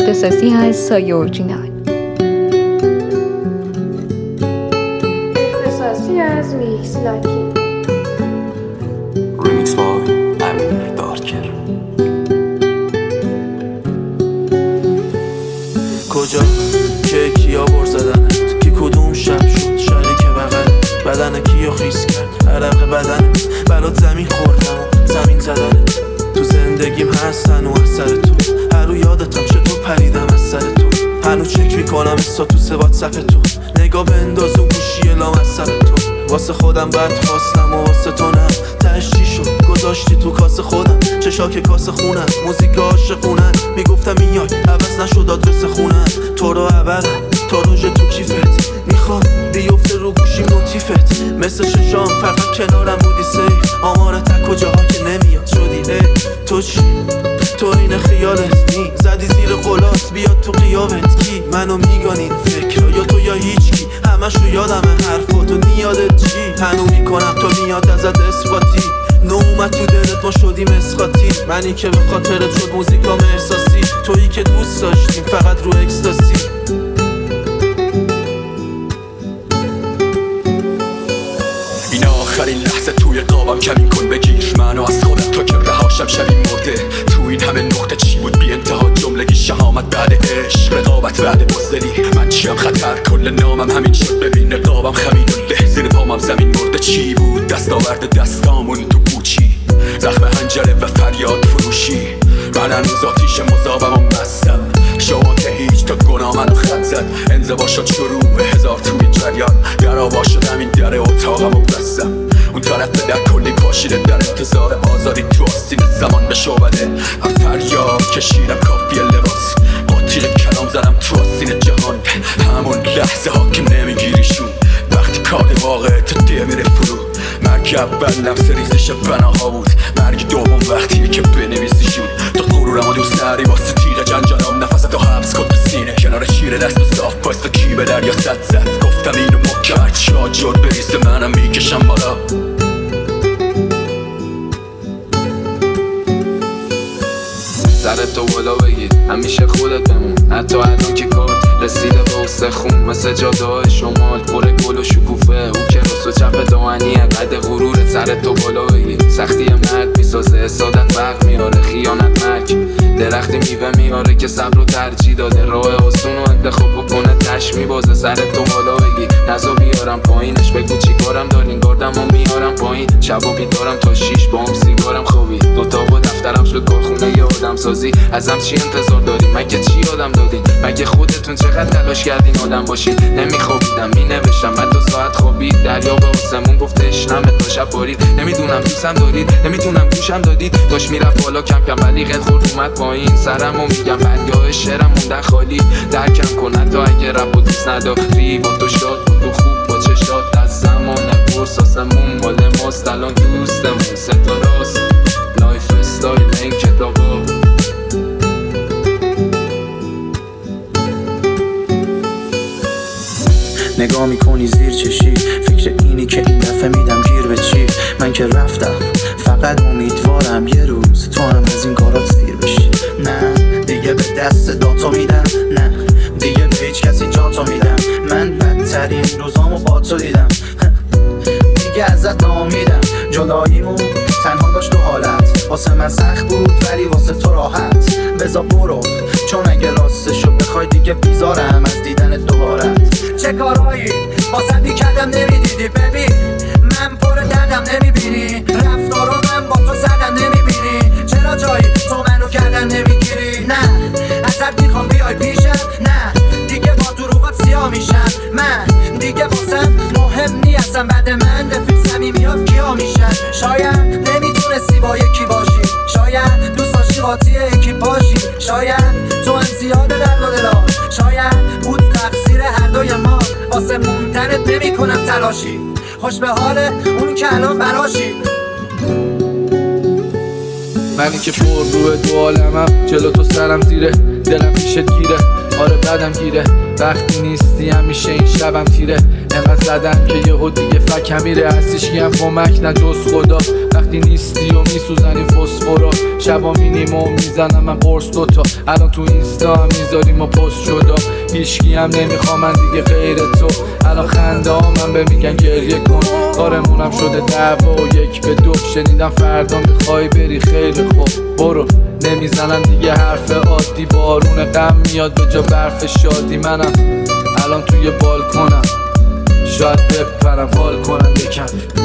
اختصاصی هست سایه اورجینال. اختصاصی از میکس لاکی. ریمیکس بای امیر دارکر. کجا که کیا بر زدنت، کی کدوم شب شد شریک بغلت، بدن کیو خیس کرد عرق بدنت، برات زمین خوردم و زمین زدنت. تو زندگیم هست هنو از سر تو، هر رو یادتم چطور پریدم از سر تو، هنو چک میکنم استاتوس واتساپ تو، نگاه بنداز و گوشی لام از سر تو. واسه خودم بد خواستم و واسه تو نه، تهش چی شد گذاشتی تو کاسه خودم، چشاک کاسه خونم موزیک عاشقونن، میگفتم میای عوض نشد آدرس خونم، تو رو عبرم تا روژ تو کیفت، میخوام بیفته رو گوشی نوتیفت، مثل ششام فقط کنارم بودی سیف، آمار تک کجاها که نمیاد شدی ای تو چی؟ تو این خیالت نی زدی زیر قلات بیاد تو قیابت، کی منو میگانین فکر یا تو یا هیچ کی، همش رو یادمه حرفاتو نیادت چی، هنو میکنم تو میاد ازت اثباتی، نو اومد تو دلت ما شدیم اسقاطی، منی که به خاطرت شد موزیکام احساسی، تویی که دوست داشتیم فقط رو اکستاسی. این آخرین لحظه توی قابم کمین کن بگیر منو از خودم، تو که رهاشم شبیه مرده، تو این همه نقطه چی بود بی انتها جملگی، شهامت بعد عشق رقابت بعد بزدلی، من چیم خطر کل نامم همین شد، ببین رقابم خمین و له، زیر پامم زمین مرده چی بود دستاورد دستامون تو پوچی، زخم هنجره و فریاد فروشی، من هنوز آتیش مذابم و مستم، شما که هیچ تا گناه منو خط زد، انزوا شد شروع هزار توی جریان، در آوا شدم این در اتاقم و بستم، اون طرف در کلی پاشیده در انتظار آزادی، تو آستین زمان به شعبده هم فریاد کشیدم کافی لباس، قاطی کلام زدم تو آستین جهان، همون لحظه ها که نمیگیریشون، وقتی کار واقع تو دیه میره فرو، مرگ اول لمس ریزش بناها بود، مرگ دوم وقتیه که بنویسیشون، تو غرورم و دوست نری واسه تیغ جنجالام، نفستو حبس کن تو سینه کنار شیر دست و صاف پایستا کی به دریا صد زد، گفتم اینو محکم هرچی آجر بریزه منم میکشم بالا. سرتو بالا بگیر همیشه خودت بمون، حتی الان که کار رسیده به استخون، مثل جاده های شمال پر گل و شکوفه، او که راست و چپ دامنیه قد غرورت، سرتو بالا بگیر سختی مرگ میسازه حسادت برق میاره، خیانت مرگ درختی میوه میاره که صبر و ترجیح داده، راه آسون و انتخاب بکنه تش میبازه، سرتو بالا بگیر نزا بیارم پایینش، بگو چی کارم دارین گاردم و میارم پایین، شبا بیدارم تا 6 با هم سیگارم خوابی، دوتا با دفترم شد کارخونه ی آدم سازی، ازم چی انتظار دارین مگه چی آدم دادین، مگه خودتون چقدر تلاش کردین آدم باشین، نمیخوابیدم مینوشتم بعد 2 ساعت خوابید، دریا به آسمون گفته اشنمه تا شب بارید، نمیدونم دوستم دارید نمیدونم گوشم دادید، داشت میرفت بالا کم کم ولی قد خورد اومد پایین، سرمو میگم بندیای شعرم موندن خالی، درکم کن حتی اگه رپ و دوست نداری، با تو شاد با تو خوب با چشات، از زمان برس آسمون مال ماست، الان دوستمون ستاراست، لایف استایل این کتابا. نگاه میکنی زیر چشی، فکر اینی که این دفعه میدم گیر به چی، من که رفتم فقط امیدوارم یه روز تو هم از این کارات سیر بشی، نه دیگه به دست داتا میدم، نه دیگه به هیچ کسی جاتو میدم، من بدترین روزامو با تو دیدم، دیگه ازت ناامیدم، جداییمون تنها داشت 2 حالت، واسه من سخت بود ولی واسه تو راحت، بذار برو چون اگه راستشو بخوای دیگه بیزارم از دیدن دوبارت، چه کارایی واسه کردم نمیدیدی، ببین من پر دردم نمیبینی، رفتارو من با تو زدم نمیبینی، چرا جایی تو منو کردن نمیگیری، نه ازت میخوام بیای پیشم، نه دیگه با دروغات سیاه میشم، من دیگه واسم مهم نیستم، بعد من رفیق صمیمیات کیا میشن، شاید نمیتونستی با یکی باشی، شاید دوست داشتی قاطی یکی باشی، شاید تو هم زیاده درد و دلات، شاید بود تقصیر هر دوی ما، واسه موندنت نمیکنم تلاشی، خوش به حال اون که الان براشی، منی که پر روی 2 عالمم، جلو تو سرم زیره، دلم پیشت گیره، آره بدم گیره، وقتی نیستی همیشه این شبم تیره، انقدر زدم که یهو دیگه فکم میره، هستیش گیم کمک نه جز خدا. وقتی نیستی و میسوزنی فسفورا، شبا مینیم و میزنم من قرص دوتا. الان تو اینستا هم میذاریم و پست شدا، هیچکی هم نمیخوام من دیگه غیر تو. الان خنده ها من به میگن گریه کن، کارمونم شده دعوا و 1 به 2. شنیدم فردا میخوای بری، خیلی خوب برو. نمیزنم دیگه حرف عادی، بارون غم میاد به جا برف شادی. منم الان توی بالکنم، شاید بپرم حال کنم یکم.